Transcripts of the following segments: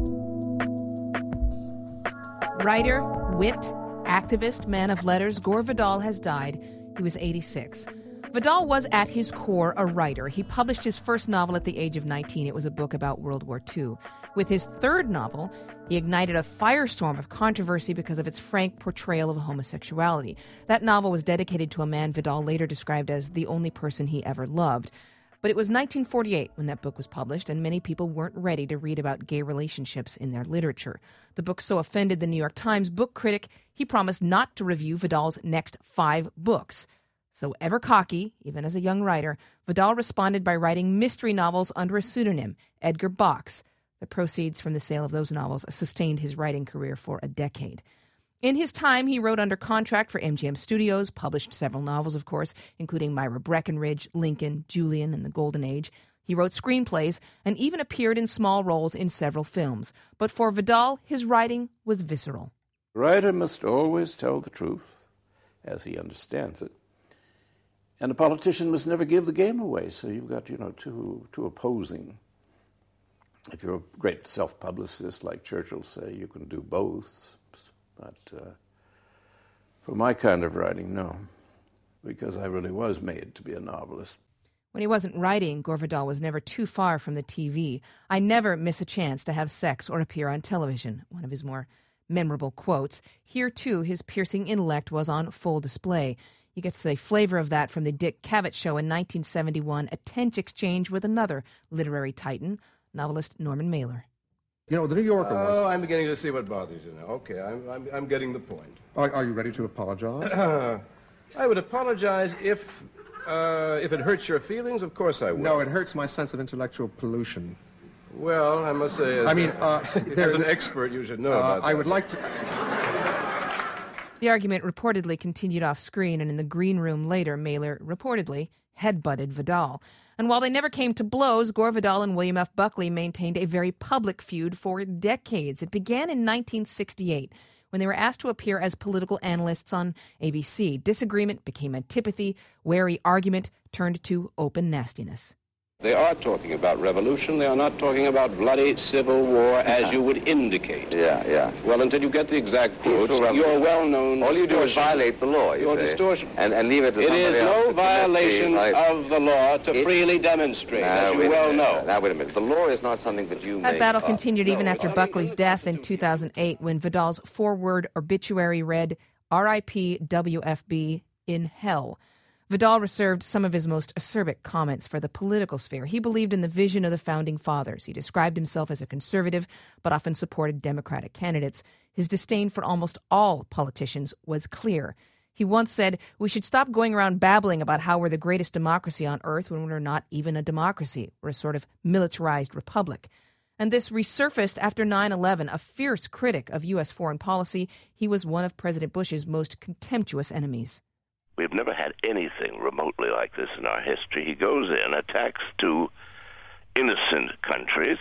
Writer, wit, activist, man of letters, Gore Vidal has died. He was 86. Vidal was, at his core, a writer. He published his first novel at the age of 19. It was a book about World War II. With his third novel, he ignited a firestorm of controversy because of its frank portrayal of homosexuality. That novel was dedicated to a man Vidal later described as the only person he ever loved. But it was 1948 when that book was published, and many people weren't ready to read about gay relationships in their literature. The book so offended the New York Times book critic, he promised not to review Vidal's next 5 books. So ever cocky, even as a young writer, Vidal responded by writing mystery novels under a pseudonym, Edgar Box. The proceeds from the sale of those novels sustained his writing career for a decade. In his time, he wrote under contract for MGM Studios, published several novels, of course, including Myra Breckinridge, Lincoln, Julian, and the Golden Age. He wrote screenplays and even appeared in small roles in several films. But for Vidal, his writing was visceral. The writer must always tell the truth, as he understands it. And a politician must never give the game away. So you've got, two opposing. If you're a great self-publicist, like Churchill say, you can do both. But for my kind of writing, no, because I really was made to be a novelist. When he wasn't writing, Gore Vidal was never too far from the TV. "I never miss a chance to have sex or appear on television," one of his more memorable quotes. Here, too, his piercing intellect was on full display. You get the flavor of that from the Dick Cavett Show in 1971, a tense exchange with another literary titan, novelist Norman Mailer. The New Yorker once... Oh, I'm beginning to see what bothers you now. Okay, I'm getting the point. Are you ready to apologize? I would apologize if it hurts your feelings. Of course I would. No, it hurts my sense of intellectual pollution. Well, I must say, as an expert, you should know about that. I would like to... The argument reportedly continued off screen, and in the green room later, Mailer reportedly headbutted Vidal. And while they never came to blows, Gore Vidal and William F. Buckley maintained a very public feud for decades. It began in 1968, when they were asked to appear as political analysts on ABC. Disagreement became antipathy. Wary argument turned to open nastiness. They are talking about revolution. They are not talking about bloody civil war, as you would indicate. Yeah. Well, until you get the exact quotes, your well-known All you do is violate the law, your say. distortion. And leave it to somebody else. It is no to violation of the law to freely demonstrate, as you well know. Now, wait a minute. The law is not something that you That make battle up. continued even after Buckley's death in 2008, when Vidal's 4-word obituary read, "R.I.P. WFB in hell." Vidal reserved some of his most acerbic comments for the political sphere. He believed in the vision of the Founding Fathers. He described himself as a conservative, but often supported Democratic candidates. His disdain for almost all politicians was clear. He once said, "We should stop going around babbling about how we're the greatest democracy on earth when we're not even a democracy. We're a sort of militarized republic." And this resurfaced after 9/11. A fierce critic of U.S. foreign policy, he was one of President Bush's most contemptuous enemies. We've never had anything remotely like this in our history. He goes in, attacks 2 innocent countries,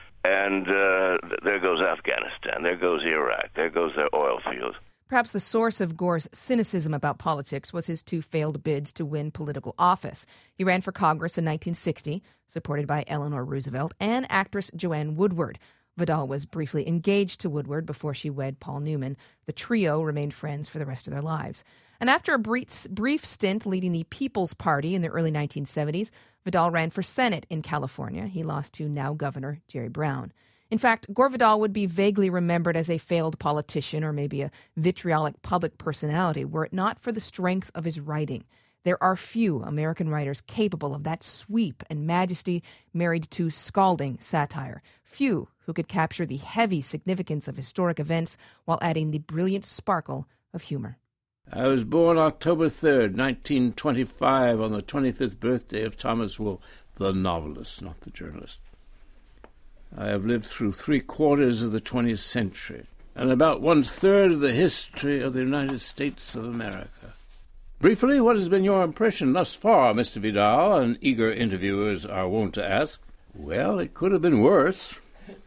and there goes Afghanistan, there goes Iraq, there goes their oil fields. Perhaps the source of Gore's cynicism about politics was his 2 failed bids to win political office. He ran for Congress in 1960, supported by Eleanor Roosevelt and actress Joanne Woodward. Vidal was briefly engaged to Woodward before she wed Paul Newman. The trio remained friends for the rest of their lives. And after a brief stint leading the People's Party in the early 1970s, Vidal ran for Senate in California. He lost to now Governor Jerry Brown. In fact, Gore Vidal would be vaguely remembered as a failed politician or maybe a vitriolic public personality were it not for the strength of his writing. There are few American writers capable of that sweep and majesty married to scalding satire. Few who could capture the heavy significance of historic events while adding the brilliant sparkle of humor. I was born October 3rd, 1925, on the 25th birthday of Thomas Wolfe, the novelist, not the journalist. I have lived through 3/4 of the 20th century and about 1/3 of the history of the United States of America. Briefly, what has been your impression thus far, Mr. Vidal? And eager interviewers are wont to ask. Well, it could have been worse.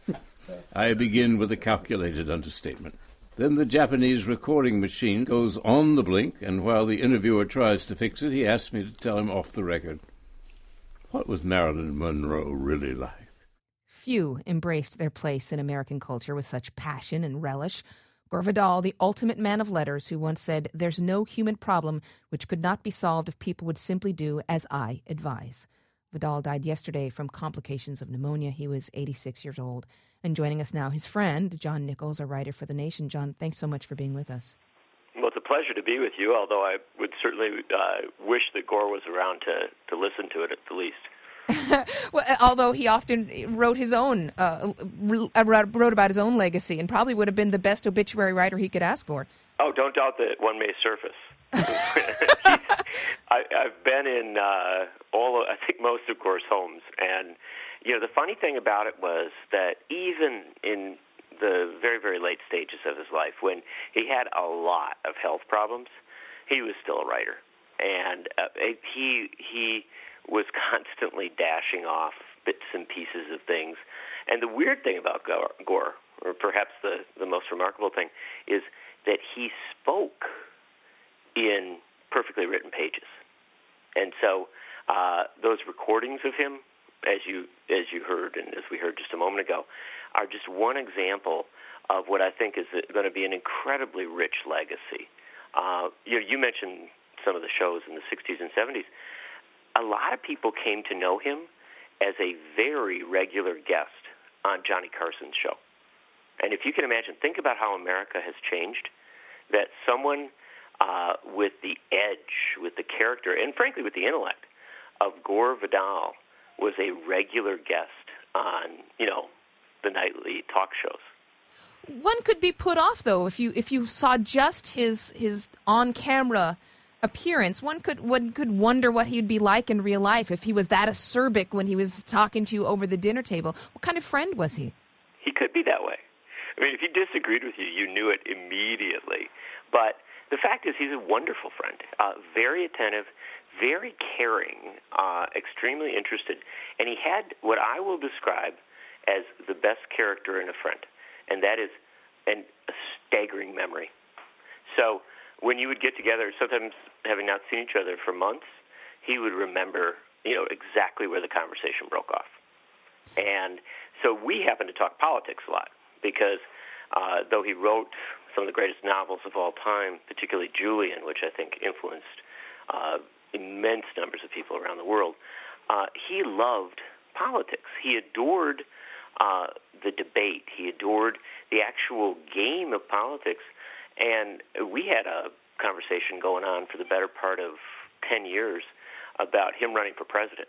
I begin with a calculated understatement. Then the Japanese recording machine goes on the blink, and while the interviewer tries to fix it, he asks me to tell him off the record. What was Marilyn Monroe really like? Few embraced their place in American culture with such passion and relish. Gore Vidal, the ultimate man of letters, who once said, "There's no human problem which could not be solved if people would simply do as I advise." Vidal died yesterday from complications of pneumonia. He was 86 years old. And joining us now, his friend, John Nichols, a writer for The Nation. John, thanks so much for being with us. Well, it's a pleasure to be with you, although I would certainly wish that Gore was around to listen to it at the least. Well, although he often wrote his own, wrote about his own legacy, and probably would have been the best obituary writer he could ask for. Oh, don't doubt that one may surface. I've been in I think most of Gore's homes, and the funny thing about it was that even in the very, very late stages of his life, when he had a lot of health problems, he was still a writer, and he was constantly dashing off bits and pieces of things. And the weird thing about Gore, or perhaps the most remarkable thing, is that he spoke in perfectly written pages. And so those recordings of him, as you heard and as we heard just a moment ago, are just one example of what I think is going to be an incredibly rich legacy. You mentioned some of the shows in the 60s and 70s. A lot of people came to know him as a very regular guest on Johnny Carson's show. And if you can imagine, think about how America has changed, that someone with the edge, with the character, and frankly with the intellect of Gore Vidal was a regular guest on, the nightly talk shows. One could be put off, though, if you saw just his on-camera appearance. One could wonder what he'd be like in real life if he was that acerbic when he was talking to you over the dinner table. What kind of friend was he? He could be that way. I mean, if he disagreed with you, you knew it immediately. But the fact is, he's a wonderful friend, very attentive, very caring, extremely interested, and he had what I will describe as the best character in a friend, and that is a staggering memory. So when you would get together, sometimes having not seen each other for months, he would remember, exactly where the conversation broke off. And so we happen to talk politics a lot because though he wrote some of the greatest novels of all time, particularly Julian, which I think influenced immense numbers of people around the world, he loved politics. He adored the debate. He adored the actual game of politics. And we had a conversation going on for the better part of 10 years about him running for president.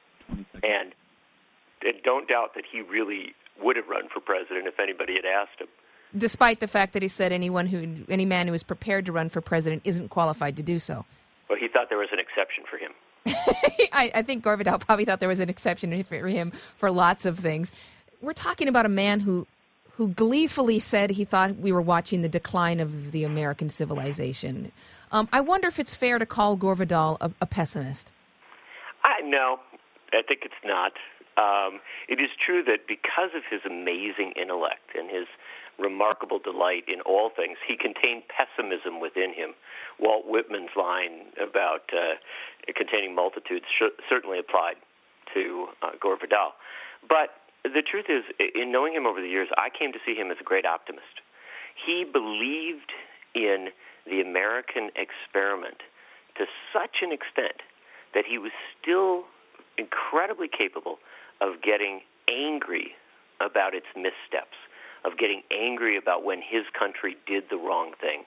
And don't doubt that he really would have run for president if anybody had asked him. Despite the fact that he said any man who is prepared to run for president isn't qualified to do so. Well, he thought there was an exception for him. I think Gore Vidal probably thought there was an exception for him for lots of things. We're talking about a man who gleefully said he thought we were watching the decline of the American civilization. I wonder if it's fair to call Gore Vidal a pessimist. No, I think it's not. It is true that because of his amazing intellect and his remarkable delight in all things, he contained pessimism within him. Walt Whitman's line about containing multitudes certainly applied to Gore Vidal. But the truth is, in knowing him over the years, I came to see him as a great optimist. He believed in the American experiment to such an extent that he was still incredibly capable of getting angry about its missteps, of getting angry about when his country did the wrong thing.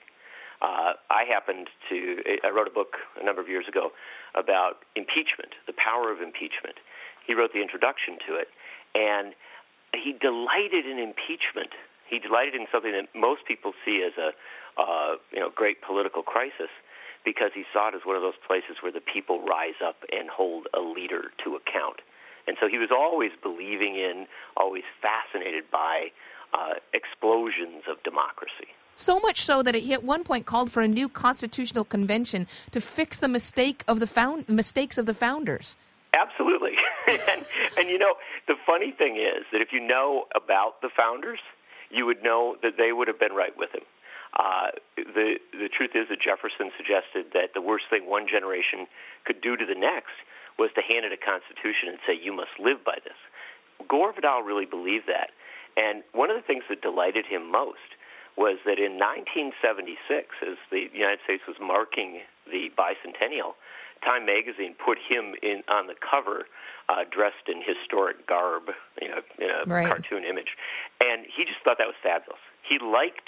I wrote a book a number of years ago about impeachment, the power of impeachment. He wrote the introduction to it, and he delighted in impeachment. He delighted in something that most people see as a great political crisis, because he saw it as one of those places where the people rise up and hold a leader to account. And so he was always believing in, always fascinated by explosions of democracy. So much so that he at one point called for a new constitutional convention to fix the mistakes of the founders. Absolutely. and the funny thing is that if you know about the founders, you would know that they would have been right with him. The truth is that Jefferson suggested that the worst thing one generation could do to the next was to hand it a constitution and say, you must live by this. Gore Vidal really believed that. And one of the things that delighted him most was that in 1976, as the United States was marking the bicentennial, Time magazine put him on the cover, dressed in historic garb, in a right. cartoon image, and he just thought that was fabulous. He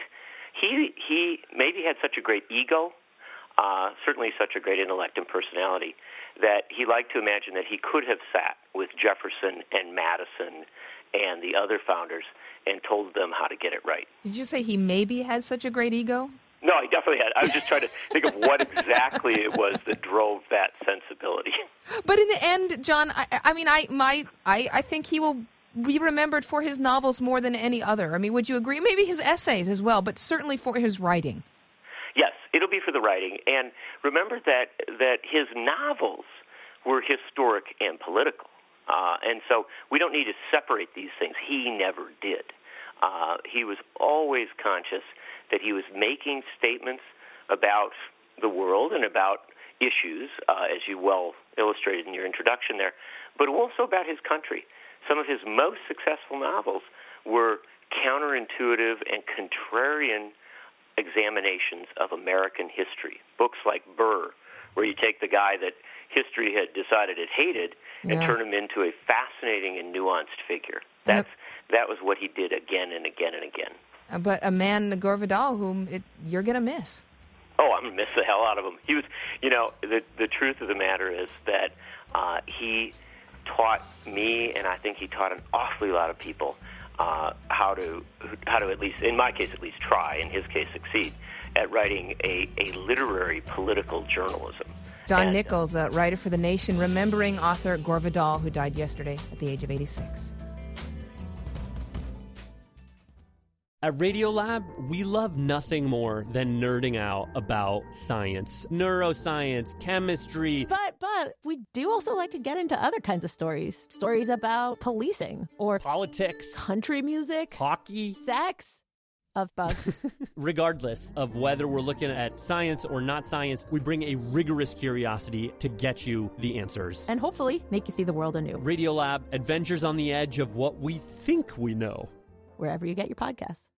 maybe had such a great ego, certainly such a great intellect and personality, that he liked to imagine that he could have sat with Jefferson and Madison and the other founders and told them how to get it right. Did you say he maybe had such a great ego? No, he definitely had. I was just trying to think of what exactly it was that drove that sensibility. But in the end, John, I think he will be remembered for his novels more than any other. I mean, would you agree? Maybe his essays as well, but certainly for his writing. Yes, it'll be for the writing. And remember that his novels were historic and political. And so we don't need to separate these things. He never did. He was always conscious that he was making statements about the world and about issues, as you well illustrated in your introduction there, but also about his country. Some of his most successful novels were counterintuitive and contrarian examinations of American history. Books like Burr, where you take the guy that history had decided it hated and turn him into a fascinating and nuanced figure. That was what he did again and again and again. But a man, Gore Vidal, whom you're going to miss. Oh, I'm going to miss the hell out of him. He was, the truth of the matter is that he taught me, and I think he taught an awfully lot of people how to at least, in my case at least, try, in his case succeed, at writing a literary political journalism. John Nichols, a writer for The Nation, remembering author Gore Vidal, who died yesterday at the age of 86. At Radiolab, we love nothing more than nerding out about science, neuroscience, chemistry. But we do also like to get into other kinds of stories. Stories about policing or politics, country music, hockey, sex, of bugs. Regardless of whether we're looking at science or not science, we bring a rigorous curiosity to get you the answers. And hopefully make you see the world anew. Radiolab, adventures on the edge of what we think we know. Wherever you get your podcasts.